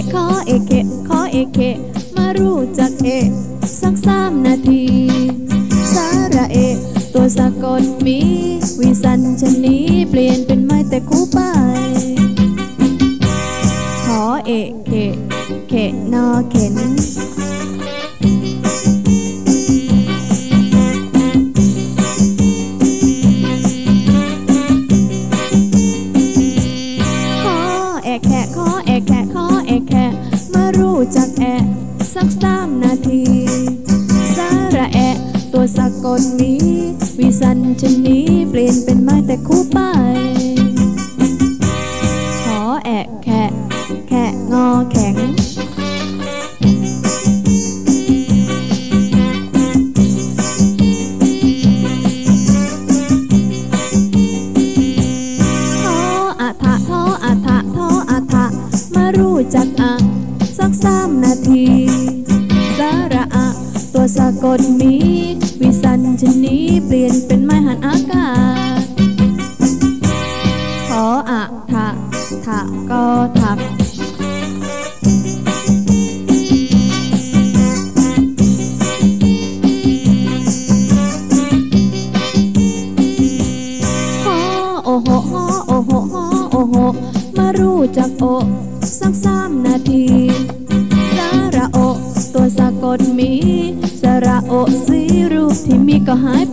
ขอเอเคขอเอเคมารู้จักเอสัก3 นาทีสาระเอตัวสะกดมีวิสัญชนีเปลี่ยนเป็นไม้แต่คู่ไปขอเอเคเคนอเข็นจากแอะสัก3 นาทีสาระแอะตัวสะกดมีวิสัญชนีเปลี่ยนเป็นไม้แต่คู่ไปขอแอะแคะงอแข็งทออะทะทออะทะทออะทะมารู้จักอะสัก3 นาทีสาระอะตัวสะกดมีวิสัญชนีเปลี่ยนเป็นไม้หันอากาศขออะทะก็ถักขอโอโหฮอโอโหฮอโอโหมารู้จักโอสัก3 นาทีสาระโอตัวสะกดมีสระโอสีรูปที่มีก็หาย